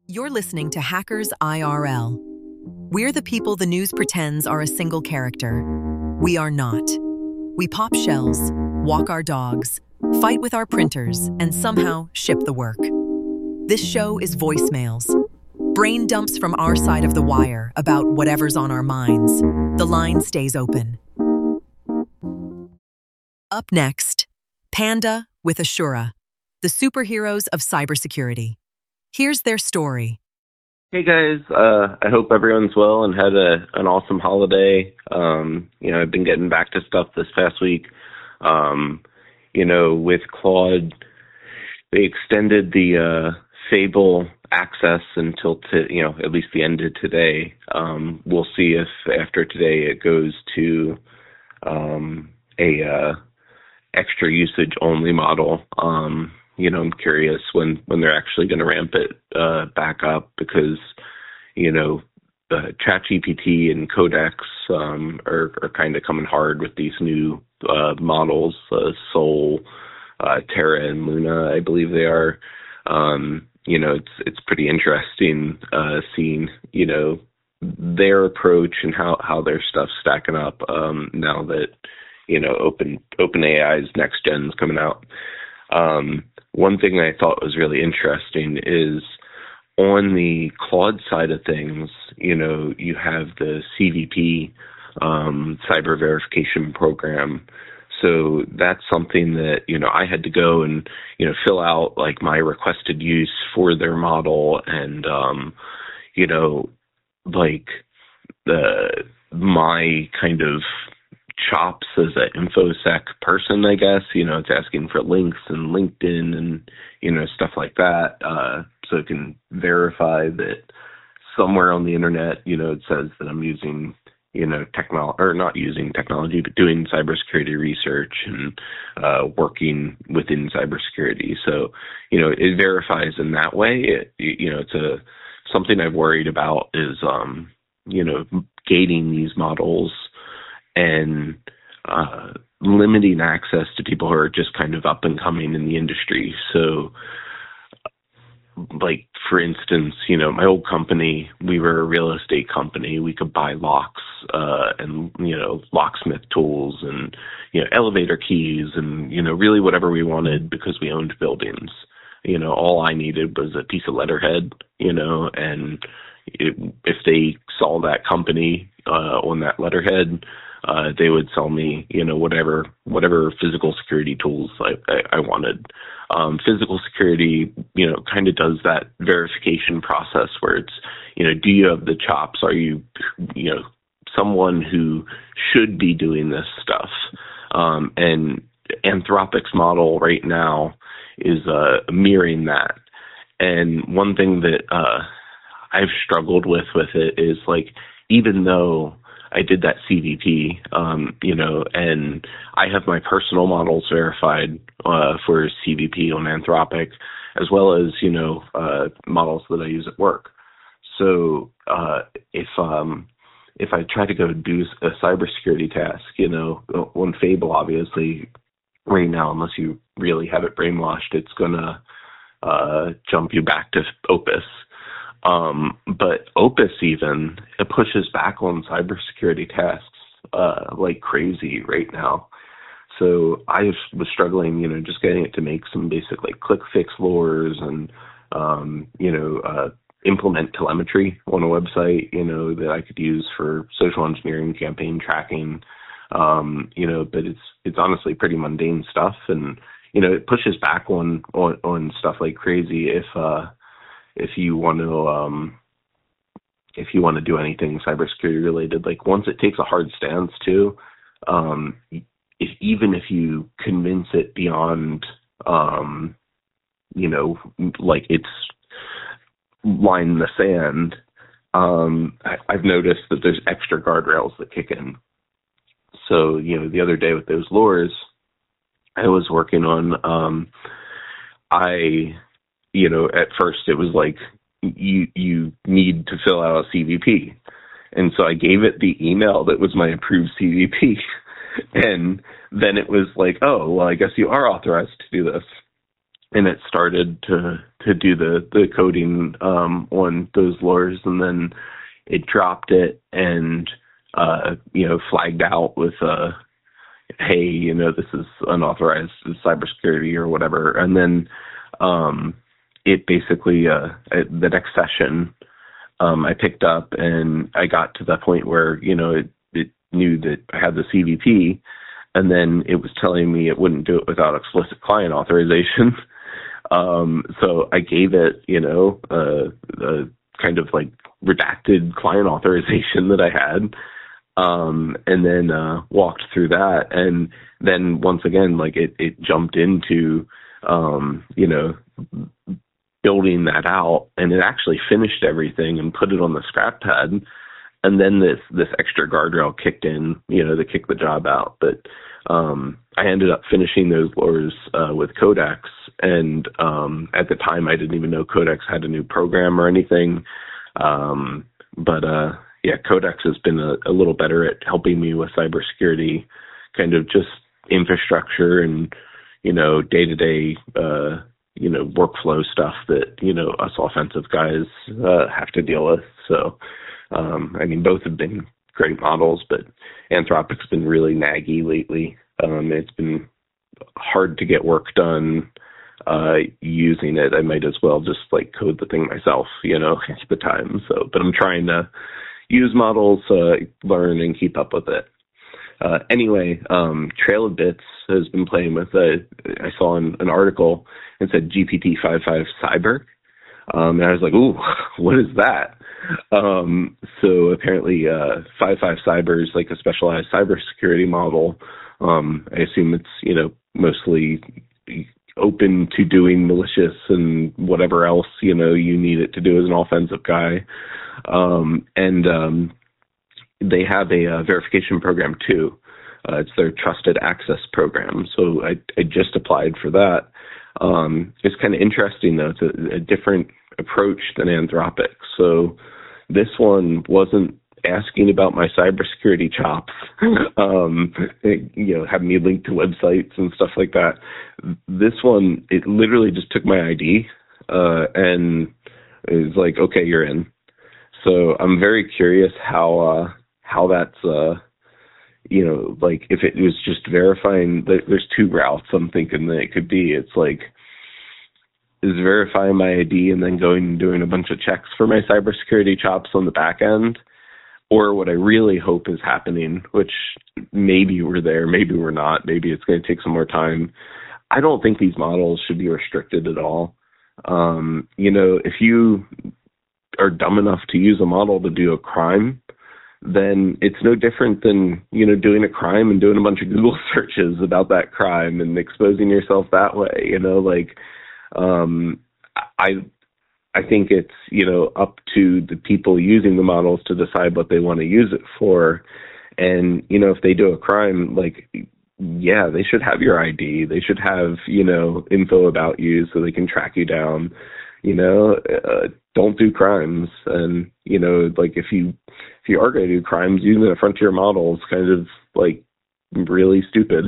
You're listening to Hackers IRL. We're the people the news pretends are a single character. We are not. We pop shells, walk our dogs, fight with our printers, and somehow ship the work. This show is voicemails. Brain dumps from our side of the wire about whatever's on our minds. The line stays open. Up next, Panda with Ashura, the superheroes of cybersecurity. Here's their story. Hey guys, I hope everyone's well and had an awesome holiday. I've been getting back to stuff this past week. With Claude, they extended the Fable access until at least the end of today. We'll see if after today it goes to a extra usage only model. I'm curious when they're actually going to ramp it back up because, ChatGPT and Codex are kind of coming hard with these new models, Sol, Terra, and Luna, I believe they are. It's pretty interesting seeing, their approach and how their stuff's stacking up now that, OpenAI's next gen's coming out. One thing I thought was really interesting is on the Claude side of things, you have the CVP cyber verification program. So that's something that, I had to go and, fill out like my requested use for their model and, my kind of chops as an InfoSec person, I guess, it's asking for links and LinkedIn and, stuff like that. So it can verify that somewhere on the internet, it says that I'm using, not using technology, but doing cybersecurity research and working within cybersecurity. So, it verifies in that way. It's something I've worried about is, gating these models and limiting access to people who are just kind of up and coming in the industry. So, like, for instance, my old company, we were a real estate company. We could buy locks and, locksmith tools and, elevator keys and, really whatever we wanted because we owned buildings. All I needed was a piece of letterhead, and if they saw that company on that letterhead, they would sell me, whatever physical security tools I wanted. Physical security, kind of does that verification process where it's, do you have the chops? Are you, someone who should be doing this stuff? And Anthropic's model right now is mirroring that. And one thing that I've struggled with it is like, even though I did that CVP, and I have my personal models verified for CVP on Anthropic, as well as, models that I use at work. So if I try to go do a cybersecurity task, on Fable, obviously, right now, unless you really have it brainwashed, it's going to jump you back to Opus. But Opus even, it pushes back on cybersecurity tasks like crazy right now. So I was struggling, just getting it to make some basic like click fix lures and, implement telemetry on a website, that I could use for social engineering, campaign tracking, but it's honestly pretty mundane stuff. And, it pushes back on stuff like crazy if you want to do anything cybersecurity related. Like once it takes a hard stance too, even if you convince it beyond, like it's line in the sand, I've noticed that there's extra guardrails that kick in. So, the other day with those lures, I was working on, at first it was like, you need to fill out a CVP. And so I gave it the email that was my approved CVP. And then it was like, oh, well, I guess you are authorized to do this. and it started to do the coding on those lures, and then it dropped it and flagged out with hey, this is unauthorized cybersecurity or whatever. And then it basically the next session I picked up, and I got to the point where it knew that I had the CVP, and then it was telling me it wouldn't do it without explicit client authorization. So I gave it, a kind of like redacted client authorization that I had, and then walked through that. And then once again, like it jumped into, building that out, and it actually finished everything and put it on the scrap pad. And then this extra guardrail kicked in, to kick the job out. But I ended up finishing those lures with Codex, and at the time I didn't even know Codex had a new program or anything. But Codex has been a little better at helping me with cybersecurity, kind of just infrastructure and day-to-day workflow stuff that us offensive guys have to deal with. So both have been great models, but Anthropic's been really naggy lately. It's been hard to get work done using it. I might as well just like code the thing myself, at the time. So, but I'm trying to use models, learn and keep up with it. Anyway, Trail of Bits has been playing with I saw an article and said GPT-5.5 Cyber. And I was like, ooh, what is that? So apparently 5.5 Cyber is like a specialized cybersecurity model. I assume it's, mostly open to doing malicious and whatever else, you need it to do as an offensive guy. They have a verification program too. It's their trusted access program. So I just applied for that. It's kind of interesting though. It's a different approach than Anthropic. So this one wasn't asking about my cybersecurity chops, have me linked to websites and stuff like that. This one, it literally just took my ID and it was like, okay, you're in. So I'm very curious how that's, like if it was just verifying, there's two routes I'm thinking that it could be. It's like, is verifying my ID and then going and doing a bunch of checks for my cybersecurity chops on the back end, or what I really hope is happening, which maybe we're there, maybe we're not, maybe it's going to take some more time. I don't think these models should be restricted at all. If you are dumb enough to use a model to do a crime, then it's no different than, doing a crime and doing a bunch of Google searches about that crime and exposing yourself that way, I think it's, up to the people using the models to decide what they want to use it for. And, if they do a crime, they should have your ID. They should have, info about you so they can track you down. Don't do crimes. And, if you are going to do crimes, using a frontier model is kind of really stupid.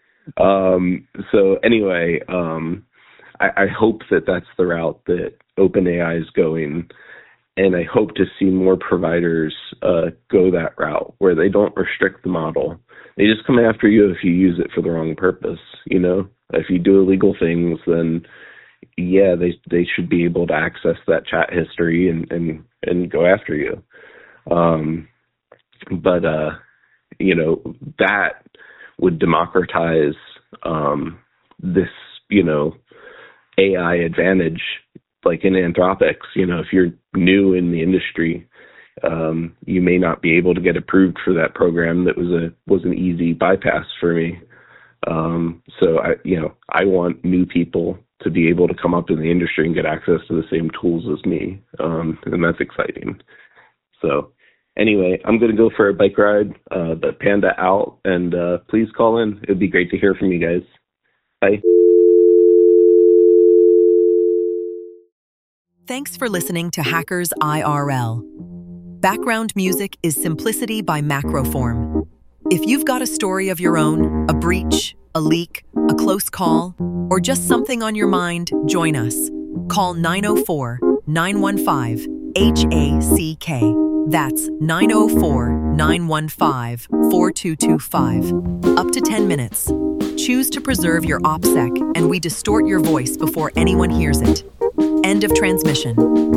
So anyway, I hope that that's the route that OpenAI is going, and I hope to see more providers go that route where they don't restrict the model. They just come after you if you use it for the wrong purpose. If you do illegal things, then they should be able to access that chat history and go after you. But that would democratize this, AI advantage, like in Anthropics. If you're new in the industry, you may not be able to get approved for that program. That was an easy bypass for me. So I want new people to be able to come up in the industry and get access to the same tools as me. And that's exciting. So anyway, I'm going to go for a bike ride, the Panda out, and please call in. It'd be great to hear from you guys. Bye. Thanks for listening to Hackers IRL. Background music is Simplicity by Macroform. If you've got a story of your own, a breach, A leak, a close call, or just something on your mind? Join us. Call 904-915-HACK. That's 904-915-4225. Up to 10 minutes. Choose to preserve your OPSEC, and we distort your voice before anyone hears it. End of transmission.